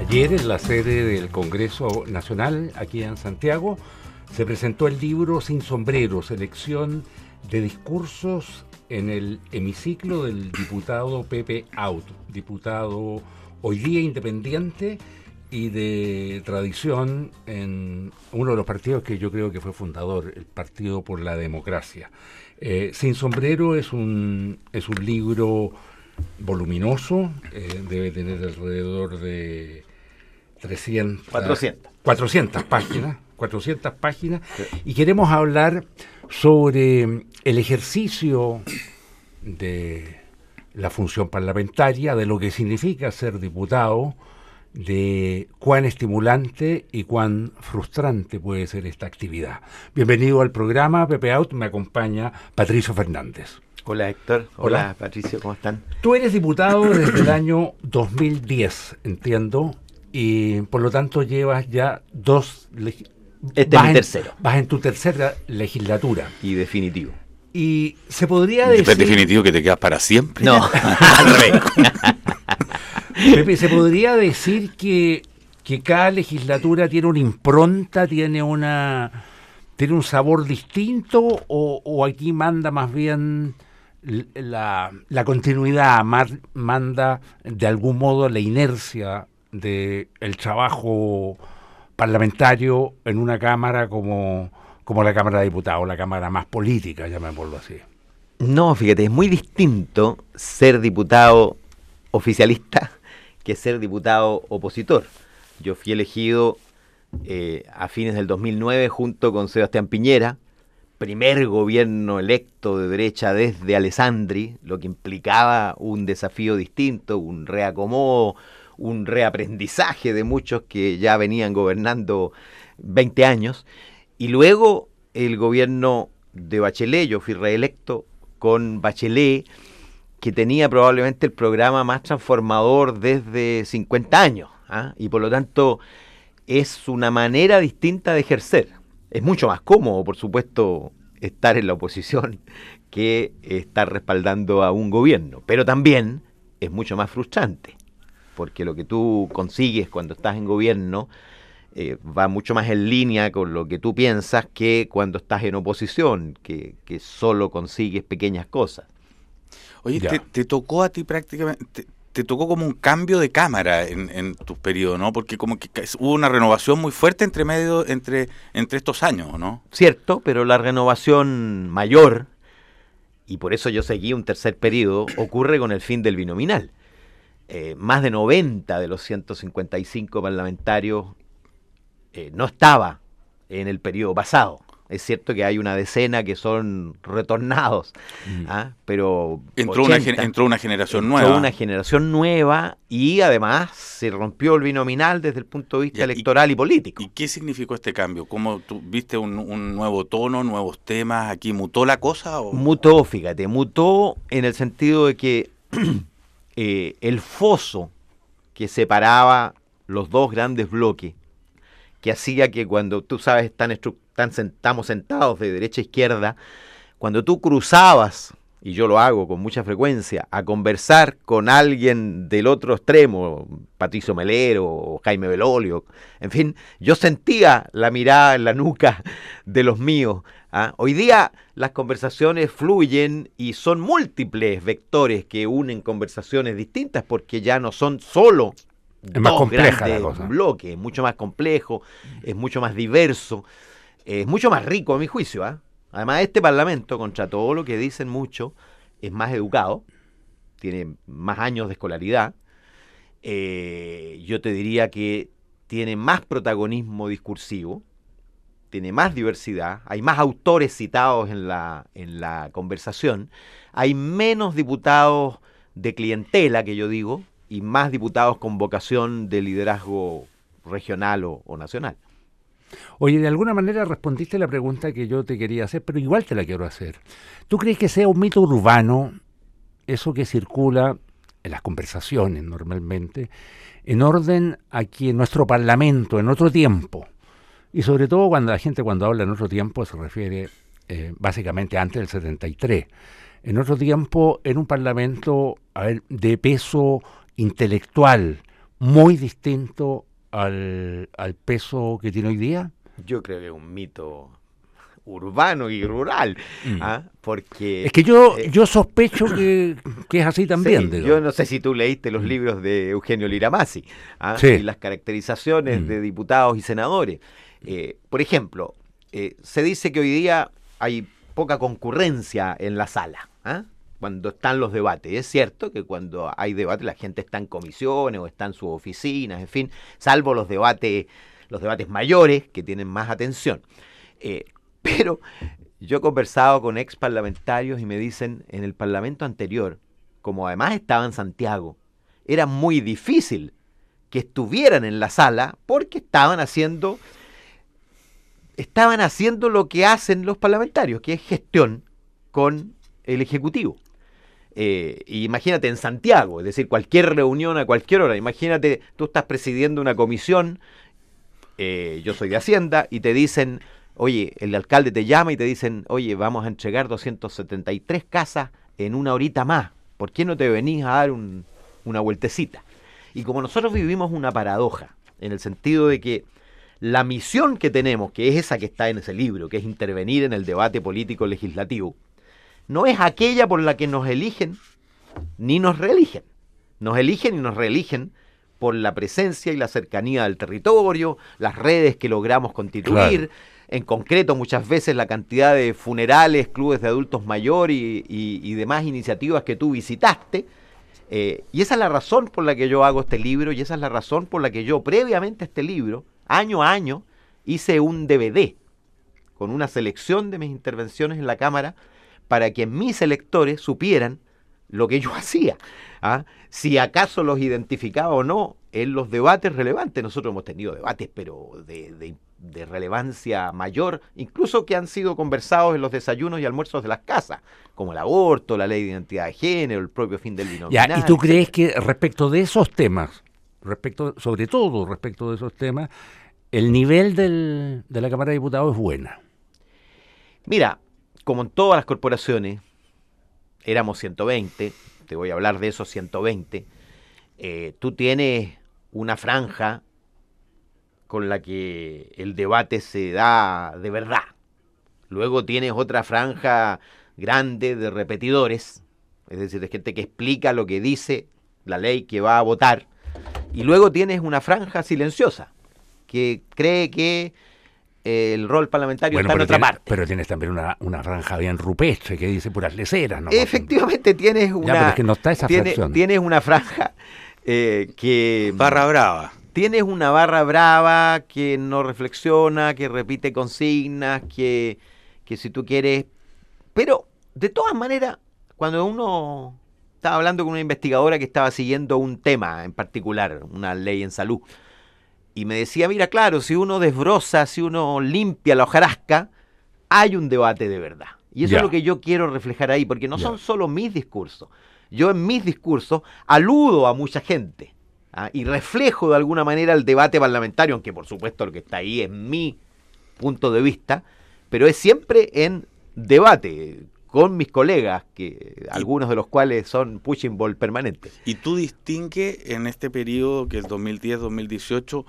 Ayer, en la sede del Congreso Nacional, aquí en Santiago, se presentó el libro Sin Sombrero, selección de discursos en el hemiciclo del diputado Pepe Out, diputado hoy día independiente y de tradición en uno de los partidos que yo creo que fue fundador, el Partido por la Democracia. Sin Sombrero es un libro voluminoso, debe tener alrededor de 400 páginas, sí. Y queremos hablar sobre el ejercicio de la función parlamentaria, de lo que significa ser diputado, de cuán estimulante y cuán frustrante puede ser esta actividad. Bienvenido al programa, Pepe Out, me acompaña Patricio Fernández. Hola Héctor, hola Patricio, ¿cómo están? Tú eres diputado desde el año 2010, entiendo, y por lo tanto llevas ya Este es mi tercero. Vas en tu tercera legislatura. Y definitivo. Y se podría decir... ¿Es definitivo que te quedas para siempre? No, al revés. Pepe, ¿se podría decir que cada legislatura tiene una impronta, tiene un sabor distinto, o aquí manda más bien la continuidad, manda de algún modo la inercia del trabajo parlamentario en una cámara como la Cámara de Diputados, la cámara más política, llamémoslo así? No, fíjate, es muy distinto ser diputado oficialista que ser diputado opositor. Yo fui elegido a fines del 2009 junto con Sebastián Piñera, primer gobierno electo de derecha desde Alessandri, lo que implicaba un desafío distinto, un reacomodo, un reaprendizaje de muchos que ya venían gobernando 20 años. Y luego el gobierno de Bachelet, yo fui reelecto con Bachelet, que tenía probablemente el programa más transformador desde 50 años, ¿ah? Y por lo tanto es una manera distinta de ejercer. Es mucho más cómodo, por supuesto, estar en la oposición que estar respaldando a un gobierno, pero también es mucho más frustrante, porque lo que tú consigues cuando estás en gobierno va mucho más en línea con lo que tú piensas que cuando estás en oposición, que solo consigues pequeñas cosas. Oye, te tocó a ti prácticamente, te tocó como un cambio de cámara en tu periodo, ¿no? Porque como que hubo una renovación muy fuerte entre estos años, ¿no? Cierto, pero la renovación mayor, y por eso yo seguí un tercer periodo, ocurre con el fin del binominal. Más de 90 de los 155 parlamentarios no estaba en el periodo pasado. Es cierto que hay una decena que son retornados, pero entró una generación nueva. Entró una generación nueva y además se rompió el binominal desde el punto de vista electoral y político. ¿Y qué significó este cambio? ¿Cómo tú viste un nuevo tono, nuevos temas? ¿Aquí mutó la cosa? ¿O? Mutó en el sentido de que el foso que separaba los dos grandes bloques, que hacía que cuando tú sabes estamos sentados de derecha a izquierda, cuando tú cruzabas, y yo lo hago con mucha frecuencia, a conversar con alguien del otro extremo, Patricio Melero o Jaime Belolio, en fin, yo sentía la mirada en la nuca de los míos. Hoy día las conversaciones fluyen y son múltiples vectores que unen conversaciones distintas, porque ya no son solo es más compleja la cosa. Bloque, es mucho más complejo, es mucho más diverso, es mucho más rico a mi juicio. Además, este Parlamento, contra todo lo que dicen mucho, es más educado, tiene más años de escolaridad, yo te diría que tiene más protagonismo discursivo, tiene más diversidad, hay más autores citados en la conversación, hay menos diputados de clientela, que yo digo, y más diputados con vocación de liderazgo regional o nacional. Oye, de alguna manera respondiste la pregunta que yo te quería hacer, pero igual te la quiero hacer. ¿Tú crees que sea un mito urbano eso que circula en las conversaciones normalmente, en orden a que nuestro Parlamento en otro tiempo, y sobre todo cuando la gente cuando habla en otro tiempo se refiere básicamente antes del 73, en otro tiempo en un Parlamento de peso intelectual, muy distinto al peso que tiene hoy día? Yo creo que es un mito urbano y rural, porque... Es que yo sospecho que es así también. Sí, yo no sé si tú leíste los libros de Eugenio Liramasi, sí, y las caracterizaciones de diputados y senadores. Por ejemplo, se dice que hoy día hay poca concurrencia en la sala, cuando están los debates. Es cierto que cuando hay debate la gente está en comisiones o está en sus oficinas, en fin, salvo los debates mayores que tienen más atención. Pero yo he conversado con ex parlamentarios y me dicen, en el parlamento anterior, como además estaba en Santiago, era muy difícil que estuvieran en la sala porque estaban haciendo lo que hacen los parlamentarios, que es gestión con el Ejecutivo. Y imagínate en Santiago, es decir, cualquier reunión a cualquier hora. Imagínate, tú estás presidiendo una comisión, yo soy de Hacienda, y te dicen... Oye, el alcalde te llama y te dicen, oye, vamos a entregar 273 casas en una horita más. ¿Por qué no te venís a dar una vueltecita? Y como nosotros vivimos una paradoja, en el sentido de que la misión que tenemos, que es esa que está en ese libro, que es intervenir en el debate político legislativo, no es aquella por la que nos eligen ni nos reeligen. Nos eligen y nos reeligen por la presencia y la cercanía del territorio, las redes que logramos constituir, claro. En concreto, muchas veces la cantidad de funerales, clubes de adultos mayores y demás iniciativas que tú visitaste. Y esa es la razón por la que yo hago este libro, y esa es la razón por la que yo, previamente a este libro, año a año, hice un DVD con una selección de mis intervenciones en la Cámara para que mis electores supieran lo que yo hacía. Si acaso los identificaba o no en los debates relevantes. Nosotros hemos tenido debates, pero de relevancia mayor, incluso que han sido conversados en los desayunos y almuerzos de las casas, como el aborto, la ley de identidad de género, el propio fin del binominal. ¿Y tú crees que respecto de esos temas, sobre todo respecto de esos temas, el nivel de la Cámara de Diputados es buena? Mira, como en todas las corporaciones, éramos 120, te voy a hablar de esos 120, tú tienes una franja con la que el debate se da de verdad. Luego tienes otra franja grande de repetidores, es decir, de gente que explica lo que dice la ley que va a votar. Y luego tienes una franja silenciosa, que cree que el rol parlamentario está en otra parte. Pero tienes también una franja bien rupestre que dice puras leceras, ¿no? Efectivamente tienes una... pero es que no está esa fracción. Tienes una franja que... Barra brava. Tienes una barra brava que no reflexiona, que repite consignas, que si tú quieres... Pero, de todas maneras, cuando uno estaba hablando con una investigadora que estaba siguiendo un tema en particular, una ley en salud, y me decía, mira, claro, si uno desbroza, si uno limpia la hojarasca, hay un debate de verdad. Y eso es lo que yo quiero reflejar ahí, porque no son solo mis discursos. Yo en mis discursos aludo a mucha gente. Y reflejo de alguna manera el debate parlamentario, aunque por supuesto lo que está ahí es mi punto de vista, pero es siempre en debate con mis colegas, algunos de los cuales son punching ball permanentes. ¿Y tú distingues en este periodo, que es 2010-2018,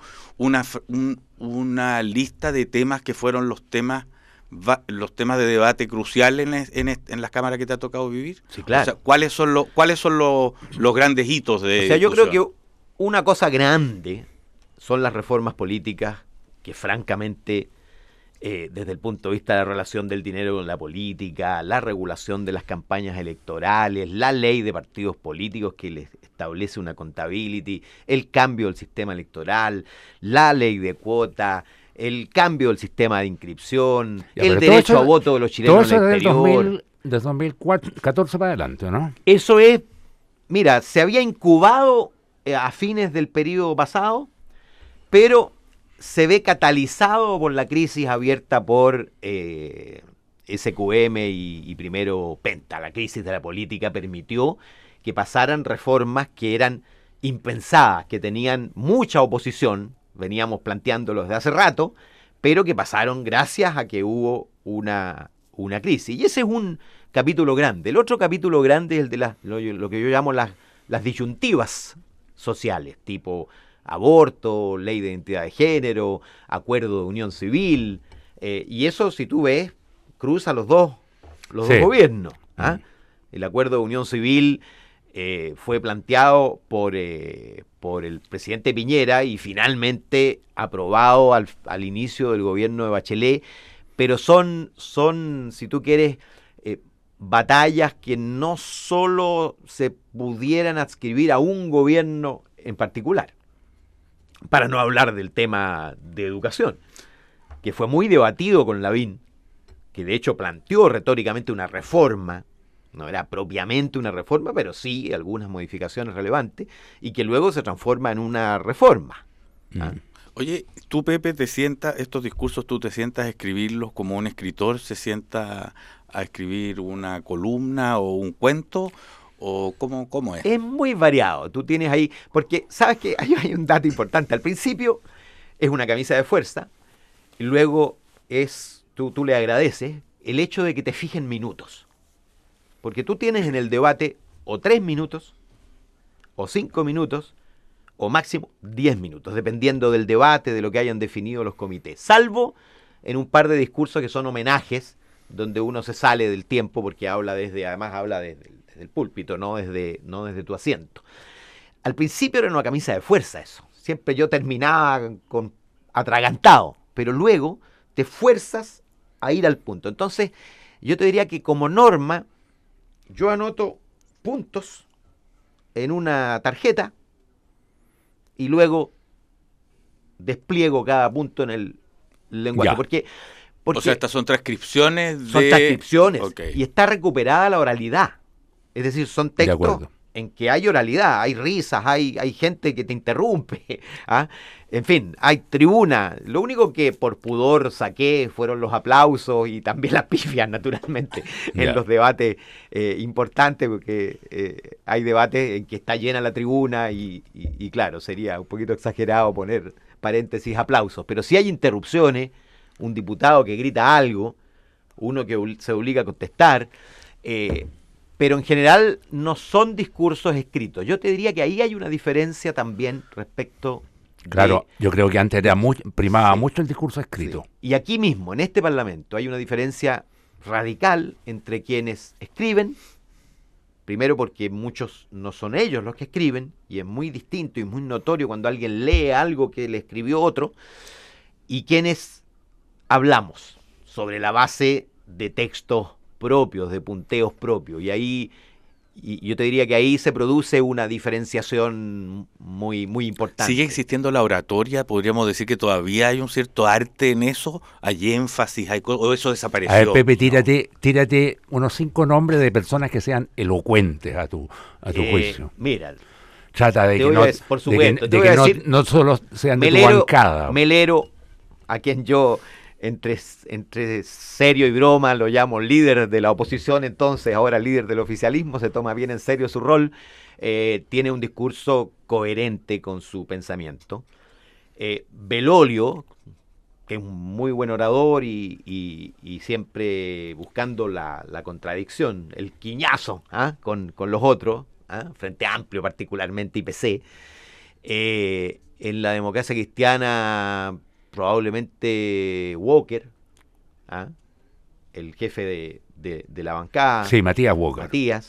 una lista de temas que fueron los temas de debate cruciales en las cámaras que te ha tocado vivir? Sí, claro. O sea, ¿cuáles son los grandes hitos de yo creo que una cosa grande son las reformas políticas que francamente, desde el punto de vista de la relación del dinero con la política, la regulación de las campañas electorales, la ley de partidos políticos que les establece una accountability, el cambio del sistema electoral, la ley de cuota, el cambio del sistema de inscripción, el derecho a voto de los chilenos en el exterior. Desde 2014 para adelante, ¿no? Eso es, mira, se había incubado a fines del periodo pasado, pero se ve catalizado por la crisis abierta por SQM y primero Penta. La crisis de la política permitió que pasaran reformas que eran impensadas, que tenían mucha oposición, veníamos planteándolos de hace rato, pero que pasaron gracias a que hubo una crisis. Y ese es un capítulo grande. El otro capítulo grande es el de lo que yo llamo las disyuntivas sociales, tipo aborto, ley de identidad de género, acuerdo de unión civil, y eso, si tú ves, cruza los dos gobiernos. El acuerdo de unión civil fue planteado por el presidente Piñera y finalmente aprobado al inicio del gobierno de Bachelet, pero son si tú quieres, batallas que no solo se pudieran adscribir a un gobierno en particular, para no hablar del tema de educación, que fue muy debatido con Lavín, que de hecho planteó retóricamente una reforma, no era propiamente una reforma, pero sí algunas modificaciones relevantes, y que luego se transforma en una reforma. Oye, tú, Pepe, estos discursos tú te sientas a escribirlos como un escritor se sienta a escribir una columna o un cuento, o cómo es? Es muy variado. Tú tienes ahí, porque sabes que hay un dato importante. Al principio es una camisa de fuerza, y luego tú le agradeces el hecho de que te fijen minutos. Porque tú tienes en el debate o 3 minutos, o 5 minutos, o máximo 10 minutos, dependiendo del debate, de lo que hayan definido los comités. Salvo en un par de discursos que son homenajes, donde uno se sale del tiempo porque además habla desde el púlpito, no desde tu asiento. Al principio era una camisa de fuerza eso. Siempre yo terminaba atragantado, pero luego te fuerzas a ir al punto. Entonces, yo te diría que como norma, yo anoto puntos en una tarjeta y luego despliego cada punto en el lenguaje. Porque o sea, estas son transcripciones Son transcripciones, Okay. Y está recuperada la oralidad. Es decir, son textos en que hay oralidad, hay risas, hay gente que te interrumpe. En fin, hay tribuna. Lo único que por pudor saqué fueron los aplausos y también las pifias, naturalmente, en los debates importantes, porque hay debates en que está llena la tribuna y claro, sería un poquito exagerado poner paréntesis aplausos. Pero si hay interrupciones, un diputado que grita algo, uno que se obliga a contestar, pero en general no son discursos escritos. Yo te diría que ahí hay una diferencia también respecto... Claro, yo creo que antes primaba mucho el discurso escrito. Sí. Y aquí mismo, en este Parlamento, hay una diferencia radical entre quienes escriben, primero porque muchos no son ellos los que escriben, y es muy distinto y muy notorio cuando alguien lee algo que le escribió otro, y quienes hablamos sobre la base de textos propios, de punteos propios, y yo te diría que ahí se produce una diferenciación muy, muy importante. ¿Sigue existiendo la oratoria? ¿Podríamos decir que todavía hay un cierto arte en eso? ¿Hay énfasis? ¿O eso desapareció? A ver, Pepe, tírate unos 5 nombres de personas que sean elocuentes a tu juicio. Mira, trata de que, por supuesto, no solo sean de tu bancada. Melero, a quien yo... Entre serio y broma lo llamo líder de la oposición, entonces ahora líder del oficialismo, se toma bien en serio su rol, tiene un discurso coherente con su pensamiento. Belolio, que es un muy buen orador y siempre buscando la contradicción, el quiñazo con los otros, Frente Amplio particularmente, y PC. En la democracia cristiana... probablemente Walker, el jefe de la bancada. Sí, Matías Walker.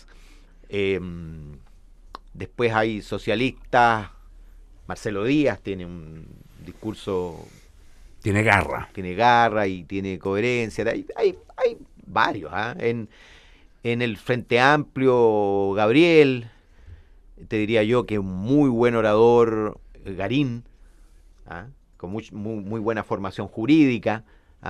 Después hay socialistas. Marcelo Díaz tiene un discurso... Tiene garra y tiene coherencia. Hay varios. En el Frente Amplio, Gabriel, te diría yo que es un muy buen orador, Garín, con muy buena formación jurídica.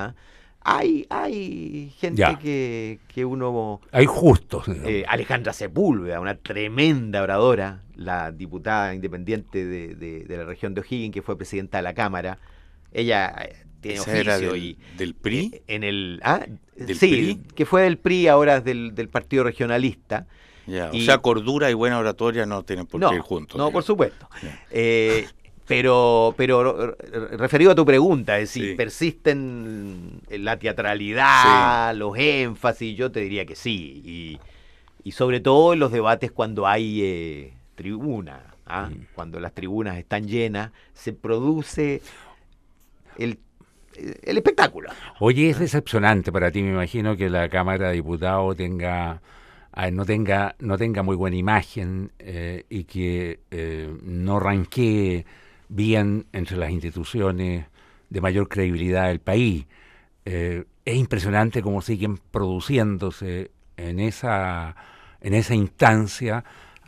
Hay gente que uno... Hay justos. Alejandra Sepúlveda, una tremenda oradora, la diputada independiente de la región de O'Higgins, que fue presidenta de la Cámara. Ella tiene oficio ¿Del PRI? PRI? Que fue del PRI, ahora es del Partido Regionalista. O sea, cordura y buena oratoria no tienen por qué ir juntos. No, por supuesto. Pero referido a tu pregunta, es decir, ¿persisten la teatralidad, los énfasis? Yo te diría que sí. Y sobre todo en los debates cuando hay tribuna, cuando las tribunas están llenas, se produce el espectáculo. Oye, es decepcionante para ti, me imagino, que la Cámara de Diputados no tenga muy buena imagen y que no ranquee bien entre las instituciones de mayor credibilidad del país. Es impresionante cómo siguen produciéndose en esa instancia,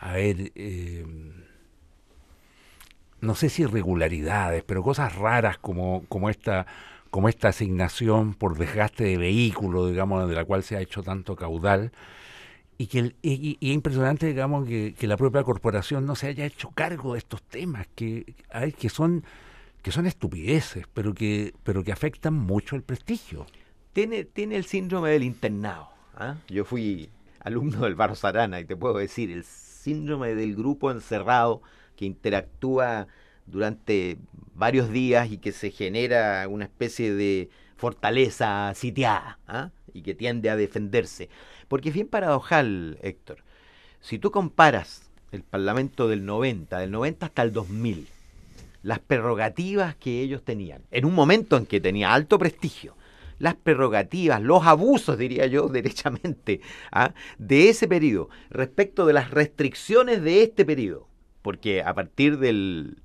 no sé si irregularidades, pero cosas raras como esta asignación por desgaste de vehículo, digamos, de la cual se ha hecho tanto caudal, y es impresionante, digamos, que la propia corporación no se haya hecho cargo de estos temas que son estupideces, pero que afectan mucho el prestigio. Tiene el síndrome del internado. Yo fui alumno del Barros Arana y te puedo decir, el síndrome del grupo encerrado que interactúa durante varios días y que se genera una especie de fortaleza sitiada, y que tiende a defenderse. Porque es bien paradojal, Héctor. Si tú comparas el Parlamento del 90 hasta el 2000, las prerrogativas que ellos tenían, en un momento en que tenía alto prestigio, las prerrogativas, los abusos, diría yo, derechamente, de ese periodo, respecto de las restricciones de este periodo, porque a partir del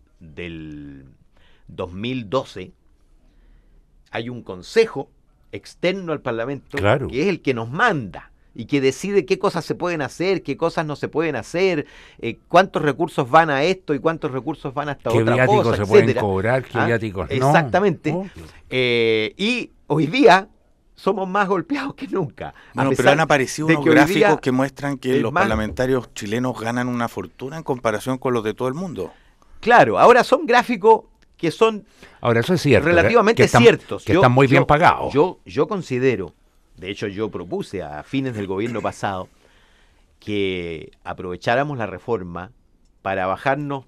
2012 hay un consejo externo al Parlamento, claro, que es el que nos manda y que decide qué cosas se pueden hacer, qué cosas no se pueden hacer, cuántos recursos van a esto y cuántos recursos van a esta otra cosa, qué viáticos se pueden cobrar, qué viáticos no. Exactamente. Y hoy día somos más golpeados que nunca. Bueno, pero han aparecido unos gráficos que muestran que los parlamentarios chilenos ganan una fortuna en comparación con los de todo el mundo. Claro, ahora son gráficos que son eso es cierto, relativamente ciertos. Que están muy bien pagados. Yo considero, de hecho yo propuse a fines del gobierno pasado, que aprovecháramos la reforma para bajarnos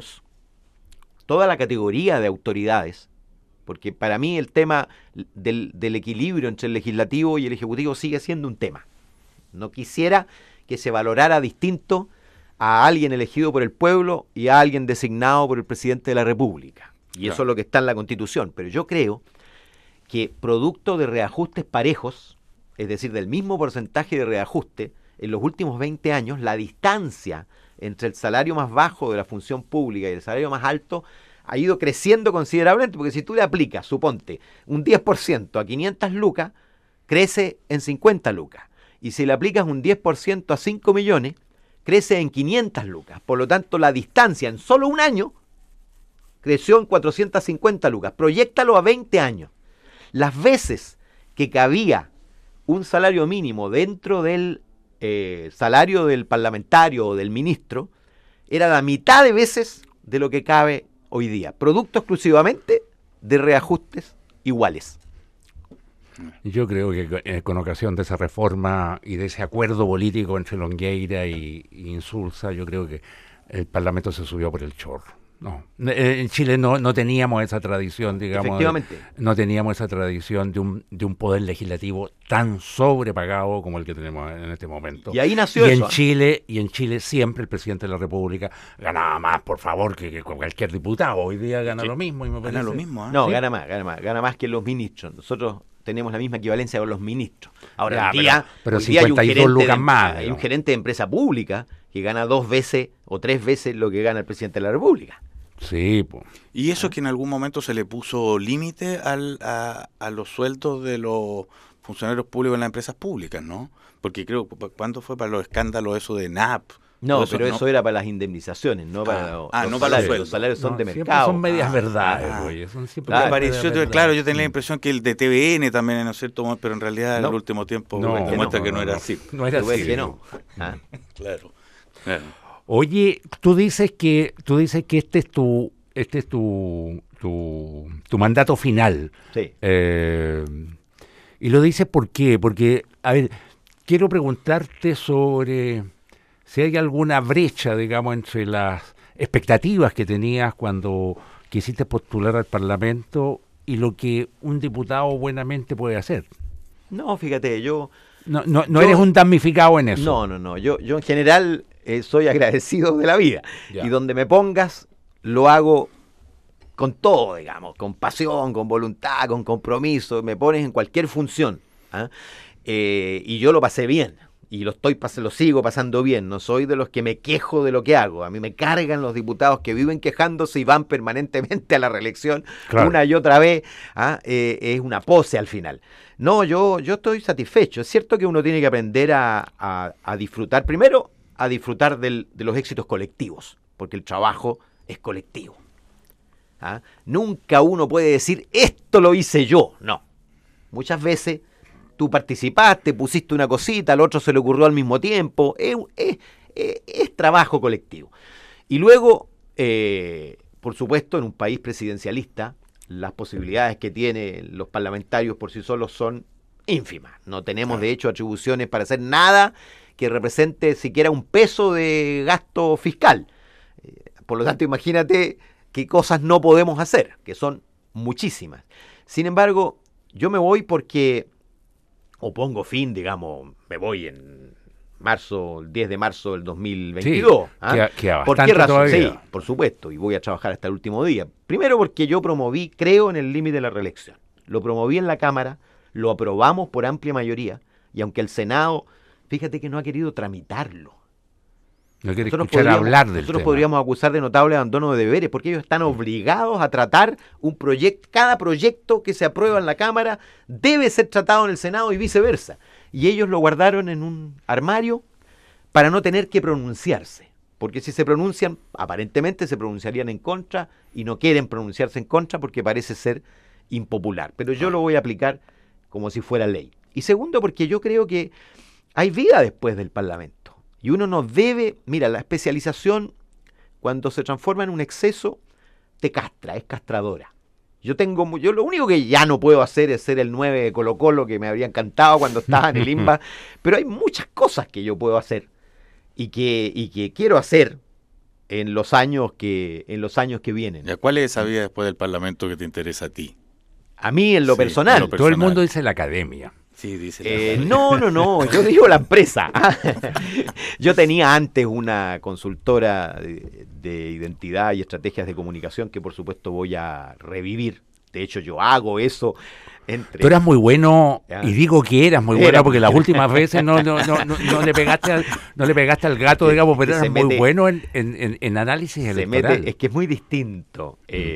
toda la categoría de autoridades, porque para mí el tema del equilibrio entre el legislativo y el ejecutivo sigue siendo un tema. No quisiera que se valorara distinto a alguien elegido por el pueblo y a alguien designado por el presidente de la República. Y eso es lo que está en la Constitución. Pero yo creo que producto de reajustes parejos, es decir, del mismo porcentaje de reajuste, en los últimos 20 años, la distancia entre el salario más bajo de la función pública y el salario más alto ha ido creciendo considerablemente, porque si tú le aplicas, suponte, un 10% a 500 lucas, crece en 50 lucas. Y si le aplicas un 10% a 5 millones, crece en 500 lucas. Por lo tanto, la distancia en solo un año creció en 450 lucas. Proyéctalo a 20 años. Las veces que cabía un salario mínimo dentro del salario del parlamentario o del ministro, era la mitad de veces de lo que cabe hoy día, producto exclusivamente de reajustes iguales. Yo creo que con ocasión de esa reforma y de ese acuerdo político entre Longueira y Insulza, yo creo que el Parlamento se subió por el chorro. No, en Chile no teníamos esa tradición, digamos. Efectivamente. No teníamos esa tradición de un poder legislativo tan sobrepagado como el que tenemos en este momento. Y ahí nació eso. Y en Chile siempre el presidente de la República ganaba más, por favor, que cualquier diputado. Hoy día gana lo mismo. Y me parece. Gana lo mismo, No, ¿sí? Gana más que los ministros. Nosotros tenemos la misma equivalencia con los ministros. Ahora, pero 52 lucas más. Hay un gerente de empresa pública que gana 2 veces o 3 veces lo que gana el presidente de la República. Sí, pues. Y eso que en algún momento se le puso límite a los sueldos de los funcionarios públicos en las empresas públicas, ¿no? Porque creo, ¿cuándo fue para los escándalos eso de NAP? No, pero eso era para las indemnizaciones, no para los para los salarios. sueldos. Los salarios son de mercado. Son medias verdades, oye. Son siempre claro, yo tenía la impresión que el de TVN también, ¿no es cierto? Pero en realidad en el último tiempo demuestra que no era así. No era así. Que no. Claro. Oye, tú dices que este es tu mandato final. Sí. Y lo dices ¿por qué? Porque, a ver, quiero preguntarte sobre si hay alguna brecha, digamos, entre las expectativas que tenías cuando quisiste postular al Parlamento y lo que un diputado buenamente puede hacer. No, fíjate, yo No eres un damnificado en eso. No. Yo en general soy agradecido de la vida. Ya. Y donde me pongas, lo hago con todo, digamos, con pasión, con voluntad, con compromiso. Me pones en cualquier función. ¿Ah? Y yo lo pasé bien. Y lo sigo pasando bien. No soy de los que me quejo de lo que hago. A mí me cargan los diputados que viven quejándose y van permanentemente a la reelección una y otra vez. Es una pose al final. No, yo estoy satisfecho. Es cierto que uno tiene que aprender a disfrutar. Primero, a disfrutar de los éxitos colectivos. Porque el trabajo es colectivo. Nunca uno puede decir, esto lo hice yo. No. Muchas veces tú participaste, pusiste una cosita, al otro se le ocurrió al mismo tiempo. Es trabajo colectivo. Y luego, por supuesto, en un país presidencialista, las posibilidades que tienen los parlamentarios por sí solos son ínfimas. No tenemos, de hecho, atribuciones para hacer nada que represente siquiera un peso de gasto fiscal. Por lo tanto, imagínate qué cosas no podemos hacer, que son muchísimas. Sin embargo, yo me voy porque... o pongo fin, digamos, me voy en marzo, el 10 de marzo del 2022. Sí, queda ¿Por bastante qué razón? todavía. Sí, por supuesto, y voy a trabajar hasta el último día. Primero porque yo creo en el límite de la reelección. Lo promoví en la Cámara, lo aprobamos por amplia mayoría, y aunque el Senado, fíjate que no ha querido tramitarlo. No quiere escuchar hablar del Nosotros tema. podríamos acusar de notable abandono de deberes, porque ellos están obligados a tratar un proyecto. Cada proyecto que se aprueba en la Cámara debe ser tratado en el Senado y viceversa. Y ellos lo guardaron en un armario para no tener que pronunciarse. Porque si se pronuncian, aparentemente se pronunciarían en contra y no quieren pronunciarse en contra porque parece ser impopular. Pero yo lo voy a aplicar como si fuera ley. Y segundo, porque yo creo que hay vida después del Parlamento. Y uno no debe, mira, la especialización cuando se transforma en un exceso, te castra, es castradora. Yo lo único que ya no puedo hacer es ser el 9 de Colo-Colo, que me habría encantado cuando estaba en el INBA, pero hay muchas cosas que yo puedo hacer y que quiero hacer en los años que vienen. ¿Y cuál es esa vida después del Parlamento que te interesa a ti? A mí en lo Sí, personal. en lo Todo el personal. mundo dice la academia. Sí, dice. No, yo digo la empresa. Yo tenía antes una consultora de identidad y estrategias de comunicación que por supuesto voy a revivir. De hecho, yo hago eso entre... Tú eras muy bueno, Ya. y digo que eras muy Era bueno porque muy- las últimas veces no le pegaste al gato, digamos, pero Que eras se muy mete- bueno en análisis se electoral. mete, es que es muy distinto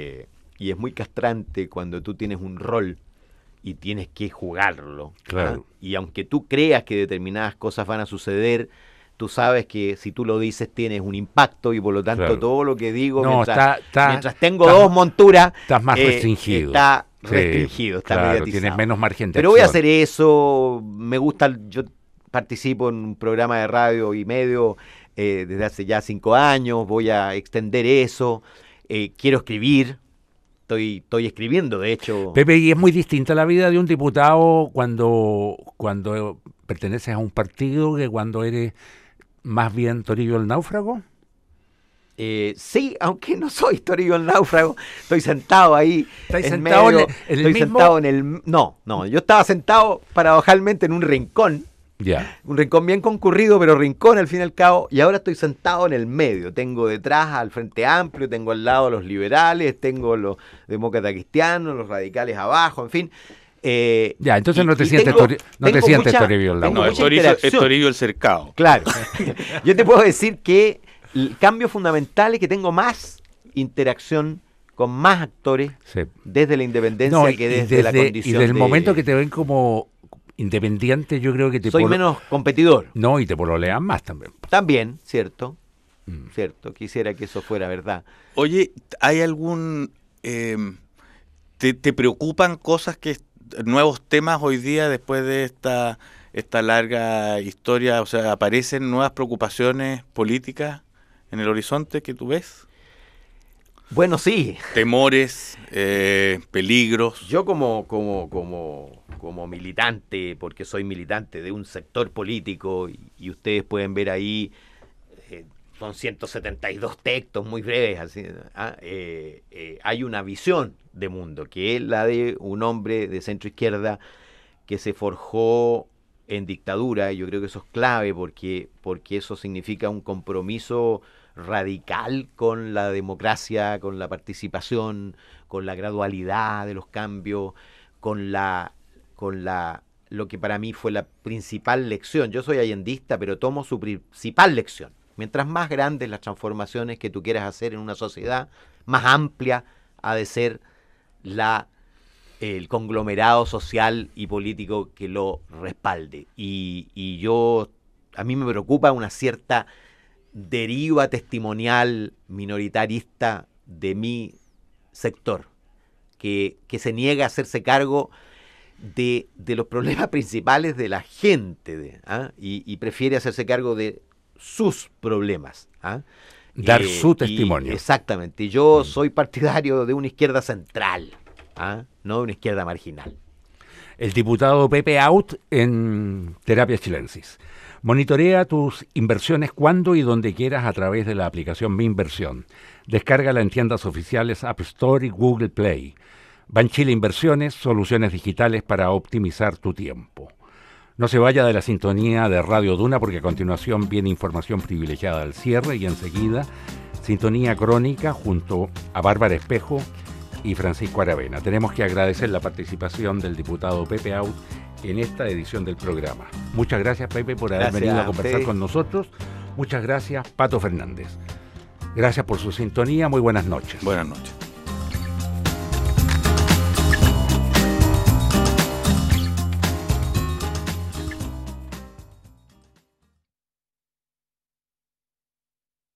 y es muy castrante cuando tú tienes un rol y tienes que jugarlo. Claro. Y aunque tú creas que determinadas cosas van a suceder, tú sabes que si tú lo dices tienes un impacto y por lo tanto Claro. todo lo que digo No, mientras tengo estás- dos monturas estás más restringido. está Sí, restringido, está claro, mediatizado. tienes menos margen de Pero voy a acción. hacer eso, me gusta, yo participo en un programa de radio y medio desde hace ya 5 años, voy a extender eso, quiero escribir, estoy escribiendo, de hecho. Pepe, y es muy distinta la vida de un diputado cuando perteneces a un partido que cuando eres más bien Torillo el náufrago. Sí, aunque no soy Torillo el náufrago, estoy sentado ahí. ¿Estáis en sentado medio, en el estoy mismo? sentado en el... No, yo estaba sentado paradojalmente en un rincón bien concurrido, pero rincón al fin y al cabo, y ahora estoy sentado en el medio. Tengo detrás al Frente Amplio, tengo al lado los liberales, tengo los demócratas cristianos, los radicales abajo, en fin. Entonces y- no te y sientes tengo- no te tengo sientes mucha- Torillo el tengo No, náufrago. es mucha interacción. Torillo el cercado. Claro. Yo te puedo decir que el cambio fundamental es que tengo más interacción con más actores Sí. desde la independencia No, que desde la y condición del de... momento que te ven como independiente, yo creo que te soy menos competidor. No, y te pololean más también. También, cierto. Mm. Cierto, quisiera que eso fuera verdad. Oye, ¿hay algún... ¿te preocupan cosas nuevos temas hoy día después de esta larga historia? O sea, ¿aparecen nuevas preocupaciones políticas en el horizonte que tú ves? Bueno, sí. Temores, peligros. Yo como militante, porque soy militante de un sector político, y ustedes pueden ver ahí, son 172 textos muy breves, así, hay una visión de mundo, que es la de un hombre de centro izquierda que se forjó en dictadura, y yo creo que eso es clave porque eso significa un compromiso radical con la democracia, con la participación, con la gradualidad de los cambios, con lo que para mí fue la principal lección. Yo soy allendista, pero tomo su principal lección. Mientras más grandes las transformaciones que tú quieras hacer en una sociedad, más amplia ha de ser el conglomerado social y político que lo respalde. Y a mí me preocupa una cierta deriva testimonial minoritarista de mi sector, que se niega a hacerse cargo de los problemas principales de la gente, y prefiere hacerse cargo de sus problemas. Dar su testimonio. Exactamente. Yo soy partidario de una izquierda central, no de una izquierda marginal. El diputado Pepe Out en Terapia Chilensis. Monitorea tus inversiones cuando y donde quieras a través de la aplicación Mi Inversión. Descárgala en tiendas oficiales App Store y Google Play. Banchile Inversiones, soluciones digitales para optimizar tu tiempo. No se vaya de la sintonía de Radio Duna porque a continuación viene información privilegiada al cierre y enseguida sintonía crónica junto a Bárbara Espejo y Francisco Aravena. Tenemos que agradecer la participación del diputado Pepe Out en esta edición del programa. Muchas gracias, Pepe, por haber venido a conversar con nosotros. Muchas gracias, Pato Fernández. Gracias por su sintonía. Muy buenas noches. Buenas noches.